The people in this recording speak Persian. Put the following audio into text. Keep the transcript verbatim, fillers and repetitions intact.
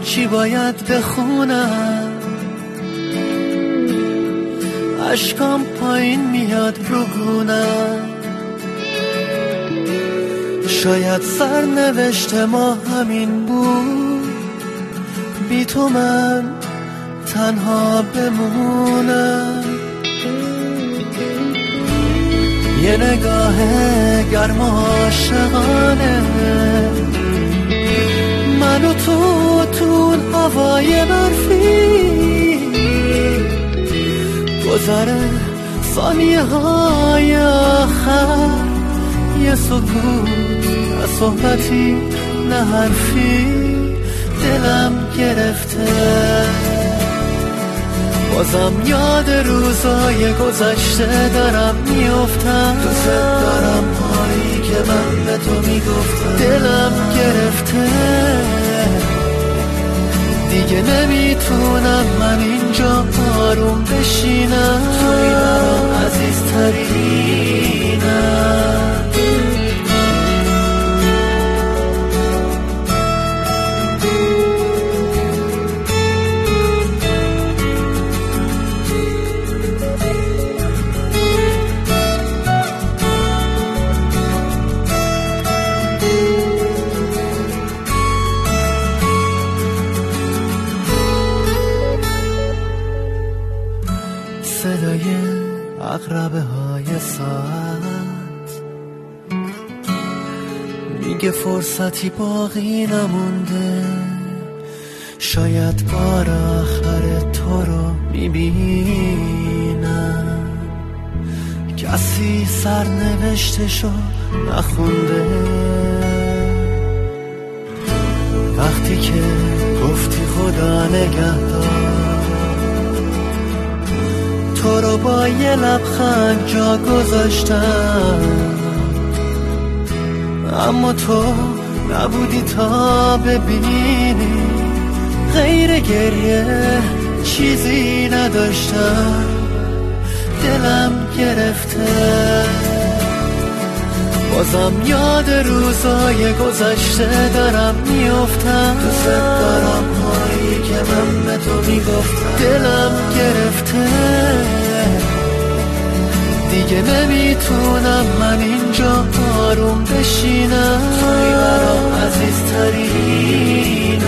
چی باید بخونم؟ اشکام پایین میاد رو گونم. شاید سرنوشت ما همین بود، بی تو من تنها بمونم. یه نگاه گرم و عاشقانه، من و تو تو هوای برفی، گذره ثانیه های آخر، یه سکوت نه صحبتی نه حرفی، دلم گرفته. بازم یاد روزای گذشته دارم میافتم، دوست دارم هایی که من به تو میگفتم. دلم گرفته دیگه، نمیتونم من اینجا آروم بشینم. توی برام عزیزترینم. صدای عقربه های ساعت میگه فرصتی باقی نمونده، شاید بار آخر تو رو میبینم. کسی سرنوشتشو نخونده، وقتی که گفتی خدا نگهدار، تو رو با یه لبخند جا گذاشتم، اما تو نبودی تا ببینی. غیر گریه چیزی نداشتم، دلم گرفته. بازم یاد روزای گذشته دارم میافتم، دوست دارم هایی که من به تو میگفتم. دلم گرفته دیگه، نمیتونم من اینجا آروم بشینم. توی برام عزیزترین